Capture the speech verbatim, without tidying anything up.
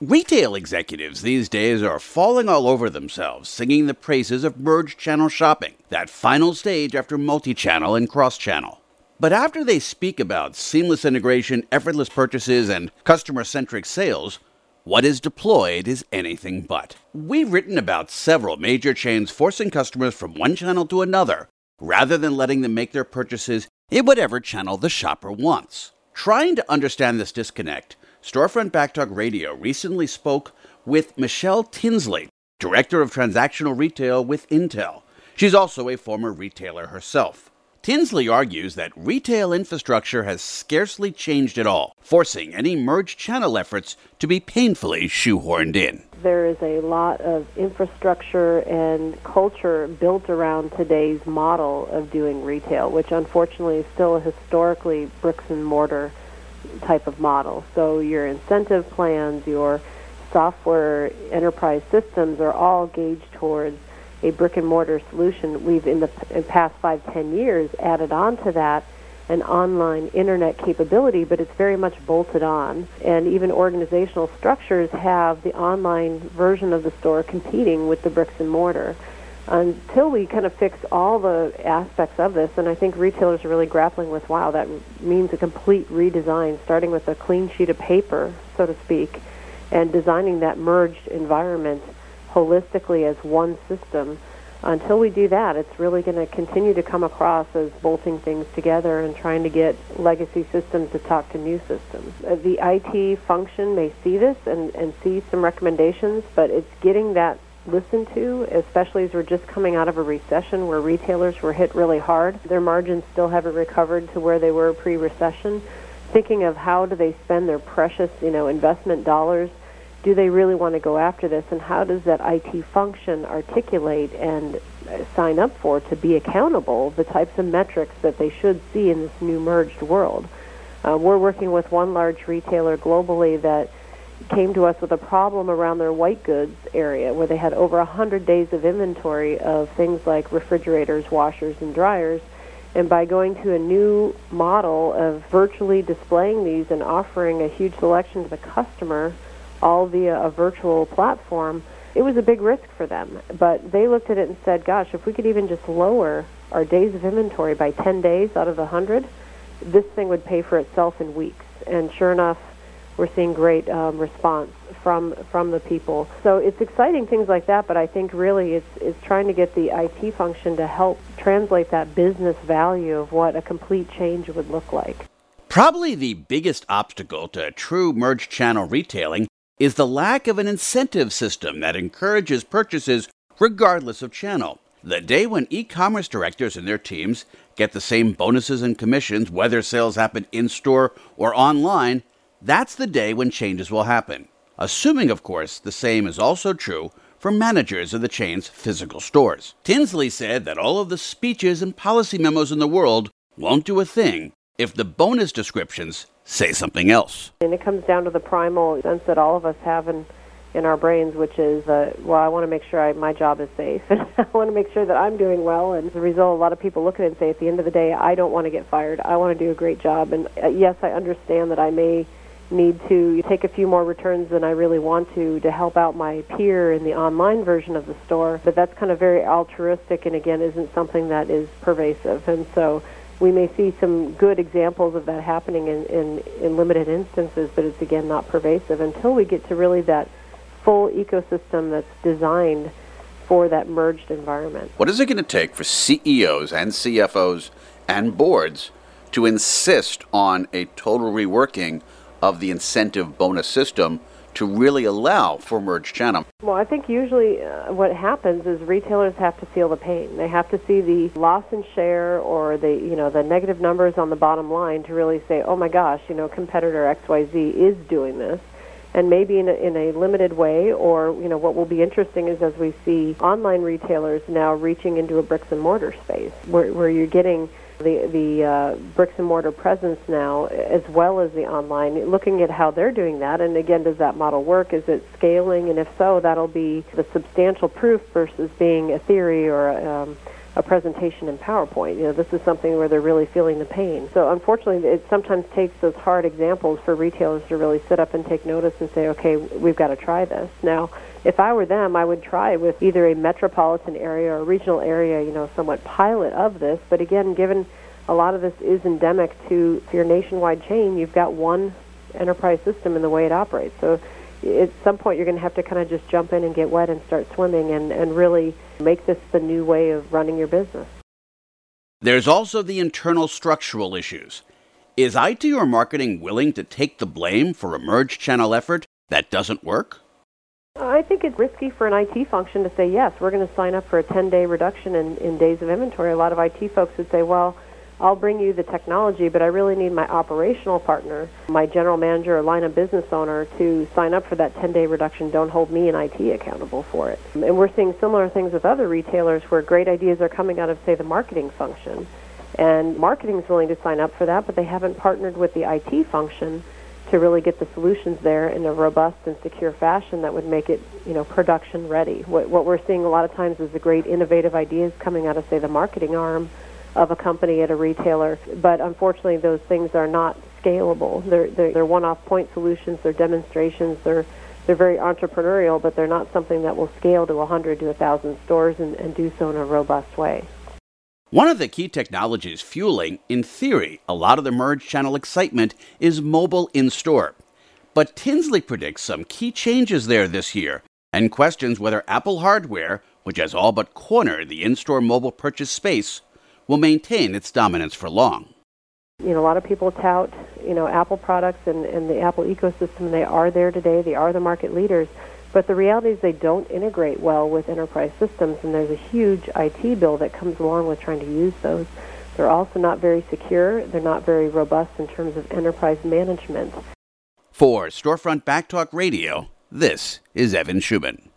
Retail executives these days are falling all over themselves, singing the praises of merged channel shopping, that final stage after multi-channel and cross-channel. But after they speak about seamless integration, effortless purchases, and customer-centric sales, what is deployed is anything but. We've written about several major chains forcing customers from one channel to another, rather than letting them make their purchases in whatever channel the shopper wants. Trying to understand this disconnect, Storefront Backtalk Radio recently spoke with Michelle Tinsley, Director of Transactional Retail with Intel. She's also a former retailer herself. Tinsley argues that retail infrastructure has scarcely changed at all, forcing any merged channel efforts to be painfully shoehorned in. There is a lot of infrastructure and culture built around today's model of doing retail, which unfortunately is still a historically bricks and mortar type of model. So your incentive plans, your software enterprise systems are all gauged towards a brick and mortar solution. We've in the in past five, ten years added on to that an online internet capability, but it's very much bolted on. And even organizational structures have the online version of the store competing with the bricks and mortar. Until we kind of fix all the aspects of this, and I think retailers are really grappling with, wow, that means a complete redesign, starting with a clean sheet of paper, so to speak, and designing that merged environment holistically as one system. Until we do that, it's really going to continue to come across as bolting things together and trying to get legacy systems to talk to new systems. Uh, the I T function may see this and, and see some recommendations, but it's getting that listened to, especially as we're just coming out of a recession where retailers were hit really hard. Their margins still haven't recovered to where they were pre-recession. Thinking of how do they spend their precious, you know, investment dollars. Do they really want to go after this, and how does that I T function articulate and sign up for to be accountable the types of metrics that they should see in this new merged world? Uh, we're working with one large retailer globally that came to us with a problem around their white goods area where they had over one hundred days of inventory of things like refrigerators, washers, and dryers. And by going to a new model of virtually displaying these and offering a huge selection to the customer, all via a virtual platform, it was a big risk for them. But they looked at it and said, gosh, if we could even just lower our days of inventory by ten days out of the one hundred, this thing would pay for itself in weeks. And sure enough, we're seeing great um, response from from the people. So it's exciting things like that, but I think really it's, it's trying to get the I T function to help translate that business value of what a complete change would look like. Probably the biggest obstacle to true merged channel retailing is the lack of an incentive system that encourages purchases regardless of channel. The day when e-commerce directors and their teams get the same bonuses and commissions whether sales happen in-store or online, that's the day when changes will happen. Assuming, of course, the same is also true for managers of the chain's physical stores. Tinsley said that all of the speeches and policy memos in the world won't do a thing if the bonus descriptions say something else. And it comes down to the primal sense that all of us have in, in our brains, which is, uh, well, I want to make sure I, my job is safe, and I want to make sure that I'm doing well. And as a result, a lot of people look at it and say, at the end of the day, I don't want to get fired. I want to do a great job. And uh, yes, I understand that I may need to take a few more returns than I really want to to help out my peer in the online version of the store, but that's kind of very altruistic and, again, isn't something that is pervasive. And so we may see some good examples of that happening in, in, in limited instances, but it's, again, not pervasive until we get to really that full ecosystem that's designed for that merged environment. What is it going to take for C E Os and C F Os and boards to insist on a total reworking of the incentive bonus system to really allow for merged channel? Well, I think usually uh, what happens is retailers have to feel the pain. They have to see the loss in share or the, you know, the negative numbers on the bottom line to really say, oh my gosh, you know, competitor X Y Z is doing this. And maybe in a, in a limited way, or, you know, what will be interesting is as we see online retailers now reaching into a bricks and mortar space where, where you're getting the the uh, bricks and mortar presence now, as well as the online, looking at how they're doing that. And again, does that model work? Is it scaling? And if so, that'll be the substantial proof versus being a theory or a, um, a presentation in PowerPoint. You know, this is something where they're really feeling the pain. So unfortunately, it sometimes takes those hard examples for retailers to really sit up and take notice and say, okay, we've got to try this. Now, if I were them, I would try with either a metropolitan area or a regional area, you know, somewhat pilot of this. But again, given a lot of this is endemic to your nationwide chain, you've got one enterprise system in the way it operates. So at some point, you're going to have to kind of just jump in and get wet and start swimming and, and really make this the new way of running your business. There's also the internal structural issues. Is I T or marketing willing to take the blame for a merged channel effort that doesn't work? I think it's risky for an I T function to say, yes, we're going to sign up for a ten-day reduction in, in days of inventory. A lot of I T folks would say, well, I'll bring you the technology, but I really need my operational partner, my general manager or line of business owner, to sign up for that ten-day reduction. Don't hold me and I T accountable for it. And we're seeing similar things with other retailers where great ideas are coming out of, say, the marketing function. And marketing's willing to sign up for that, but they haven't partnered with the I T function to really get the solutions there in a robust and secure fashion that would make it, you know, production ready. What, what we're seeing a lot of times is the great innovative ideas coming out of, say, the marketing arm of a company at a retailer, but unfortunately those things are not scalable. They're, they're, they're one-off point solutions, they're demonstrations, they're, they're very entrepreneurial, but they're not something that will scale to one hundred to one thousand stores and, and do so in a robust way. One of the key technologies fueling, in theory, a lot of the merged channel excitement is mobile in-store. But Tinsley predicts some key changes there this year and questions whether Apple hardware, which has all but cornered the in-store mobile purchase space, will maintain its dominance for long. You know, a lot of people tout, you know, Apple products and, and the Apple ecosystem. They are there today. They are the market leaders. But the reality is they don't integrate well with enterprise systems, and there's a huge I T bill that comes along with trying to use those. They're also not very secure. They're not very robust in terms of enterprise management. For Storefront Backtalk Radio, this is Evan Schuman.